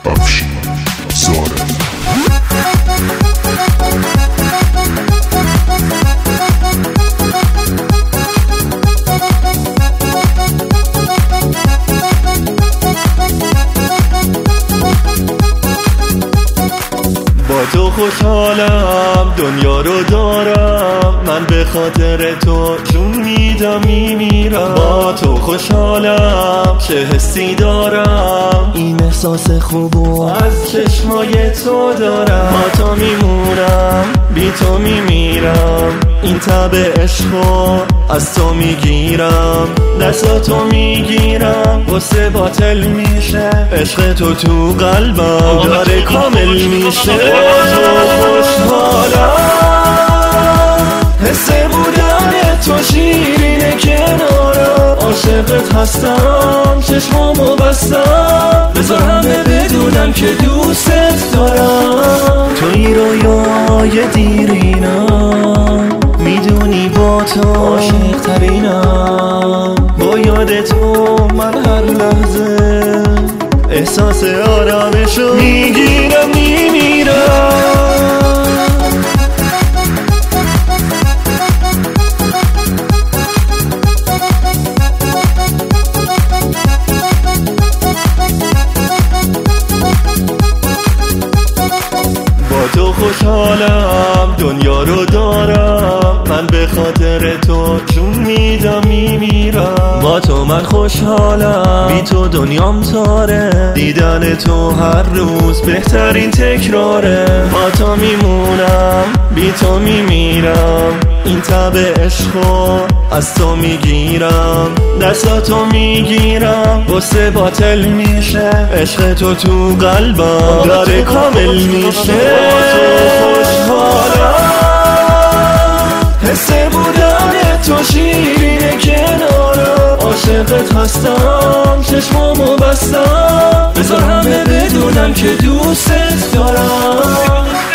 افشین زاره. با تو خوشحالم، دنیا رو دارم، من به خاطر تو جون میدم میمیرم. با تو خوشحالم، چه حسی دارم، این احساس خوبو از چشمای تو دارم. با تو میمونم، بی تو میمیرم، این تب عشقو از تو میگیرم، دستاتو میگیرم، غصه باطل میشه، عشق تو قلبم داره کامل میشه. با تو خوشحالم، حس بودن تو شیرینه کنارم، عاشقت هستم، چشمامو بستم، بذار همه بدونم که دوستت دارم. توی رویای دیرینم، میدونی با تو عاشق ترینم، با یاد تو من هر لحظه احساس آرامشو میگیرم میمیرم. با تو خوشحالم، دنیا رو دارم، من به خاطر تو جون میدم میمیرم. با تو من خوشحالم، بی تو دنیام تاره، دیدن تو هر روز بهترین تکراره. با تو میمونم، بی تو میمیرم، این تب عشقو از تو میگیرم، دستاتو میگیرم، غصه باطل میشه، عشق تو قلبم داره کامل میشه. با تو خوشحالم، حس بودن تو شیرینه کنارم، عاشقت هستم، چشمامو بستم، بذار همه بدونم که دوستت دارم.